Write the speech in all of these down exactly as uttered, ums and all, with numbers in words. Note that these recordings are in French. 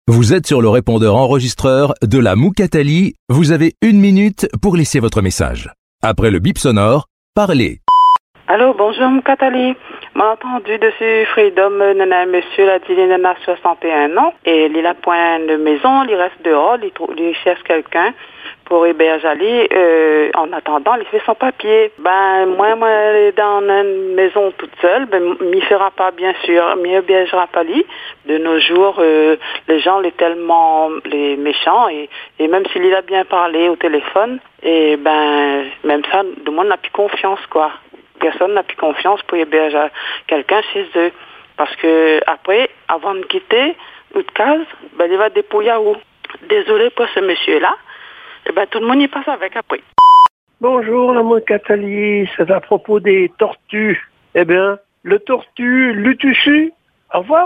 Vous êtes sur le répondeur enregistreur de la Moukatali. Vous avez une minute pour laisser votre message. Après le bip sonore, parlez. Allô, bonjour Moukatali. M'a entendu dessus Freedom, nana, monsieur, la dit, nana, soixante et un ans. Et il a point de maison, il reste dehors, il, trouve, il cherche quelqu'un pour héberger Ali. Euh, en attendant, il fait son papier. Ben, moi, moi, dans une maison toute seule, ben, m'y fera pas, bien sûr, m'y hébergera pas lui. De nos jours, euh, les gens, les tellement, les méchants, et, et même s'il a bien parlé au téléphone, et ben, même ça, tout le monde n'a plus confiance, quoi. Personne n'a plus confiance pour héberger quelqu'un chez eux. Parce que après, avant de quitter, ou de case, ben, il va dépouiller où. Désolé pour ce monsieur-là. Et ben, tout le monde y passe avec après. Bonjour, la Moukatali, c'est à propos des tortues. Eh bien, le tortue, l'utussu, au revoir.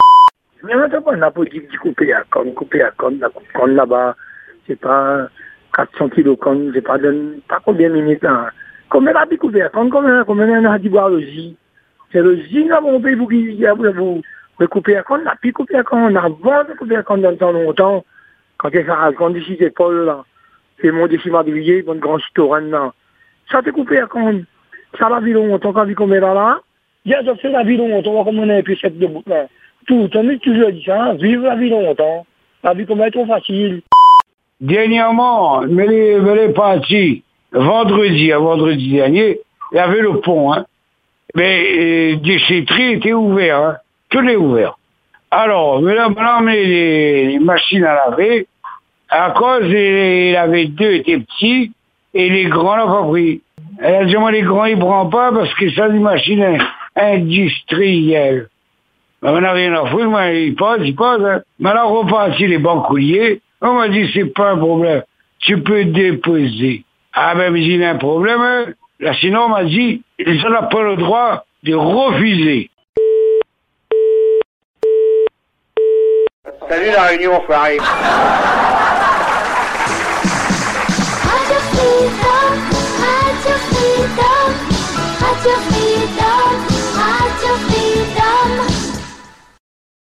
Mais maintenant, on a pas dit couper à corne, couper à corne, la coupe corne là-bas, c'est pas quatre cents kilos corne, c'est pas, de, pas combien de minutes là. Combien la couper à corne, combien, combien on a dit boire le zi. C'est le zi là, mon pays, vous qui vous, vous couper à corne, la puis couper à corne, avant de couper à corne dans le temps longtemps, quand il y a un grand décis d'épaule là. C'est mon décimar de billet, mon grand citoyen là. Ça t'est coupé à corne. Ça la vie longtemps, quand on qu'on met là là. Il y a d'autres la vie longtemps, on va comme on a plus cette de bout là. Tout, on est toujours dit ça, vivre la vie longtemps. La vie comme est trop facile. Dernièrement, mais les, mais les partis, vendredi, à vendredi dernier, il y avait le pont, hein. Mais, les déchetteries étaient ouverts, hein. Tout est ouvert. Alors, mais là, maintenant, mais les, les machines à laver, à cause, il avait deux étaient petits, et les grands n'ont pas pris. Elle a dit, moi, les grands, ils ne prennent pas parce que c'est une machine industrielle. Ben, on n'a rien à foutre, moi, ils passent, ils passent, hein. Maintenant, on repartit les banquiers. On m'a dit, c'est pas un problème. Tu peux déposer. Ah, ben, mais il y a un problème, hein. Là, sinon, on m'a dit, ils n'ont pas le droit de refuser. Salut la réunion, enfoiré.